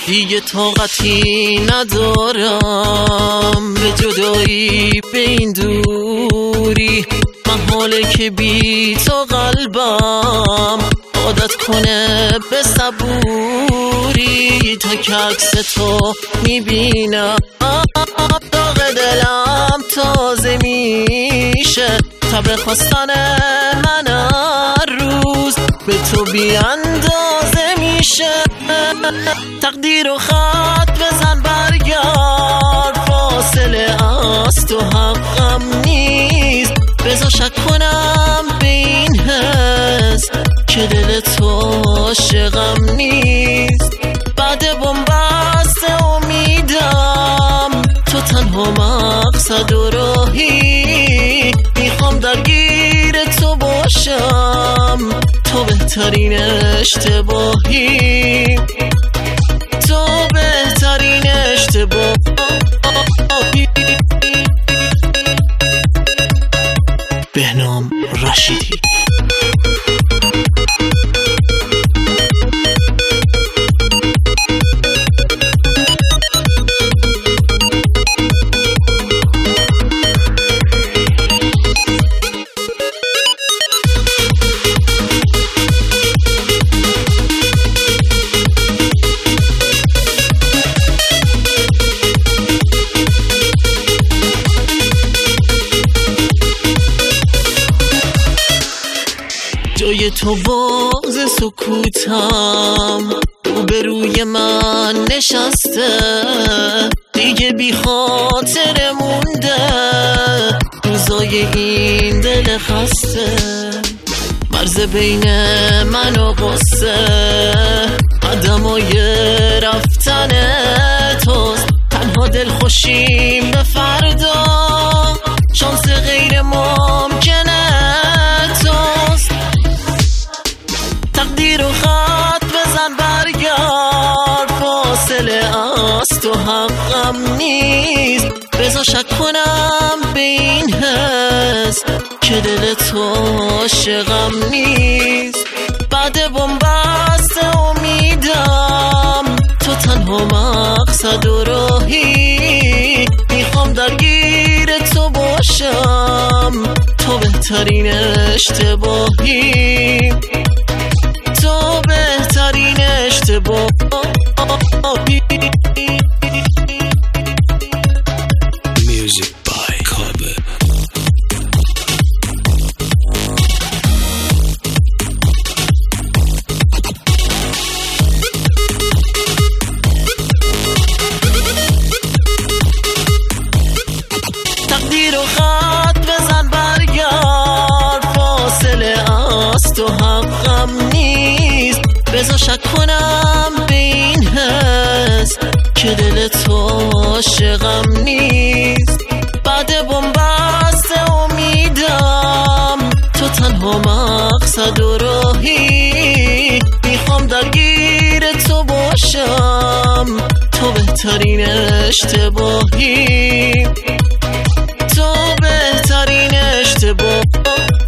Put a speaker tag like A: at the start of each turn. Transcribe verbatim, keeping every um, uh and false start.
A: دیگه طاقتی ندارم به جدایی، به این دوری. محاله که بی تو قلبم عادت کنه به صبوری. تا که عکس تو میبینم داغ دلم تازه میشه. تب خواستن من هر روز به تو بی اندازه میشه. تقدیر و خط بزن برگرد، فاصله از تو حقم نیست. بذار شک کنم به این حس که دل تو عاشقم نیست. بعد بنبست امیدم تو تنها مقصد و راهی. میخوام درگیر تو باشم، تو بهترین اشتباهی، تو بهترین اشتباهی. بهنام رشیدی. جای تو باز سکوتم روبروی من نشسته. دیگه بی خاطر مونده روزای این دل خسته. مرز بین من و قصه قدمای رفتن توست. تنها دل خوشیم به فردا، شانس غیر ممکنه توست. تقدیر و خط بزن برگرد، فاصله از تو حقم نیست. بذار شک کنم به این حس که دل تو عاشقم نیست. بعد بنبست امیدم تو تنها مقصد و راهی. میخوام درگیر تو باشم، تو بهترین اشتباهی، تو بهترین اشتباهی.
B: Music by Corbett.
A: تقدیر و خط بزن برگرد، فاصله از تو حقم نیست. بذار شک کنم به این حس که دل تو عاشقم نیست. بعد بنبست امیدم تو تنها مقصد و راهی. میخوام درگیر تو باشم، تو بهترین اشتباهی، تو بهترین اشتباهی.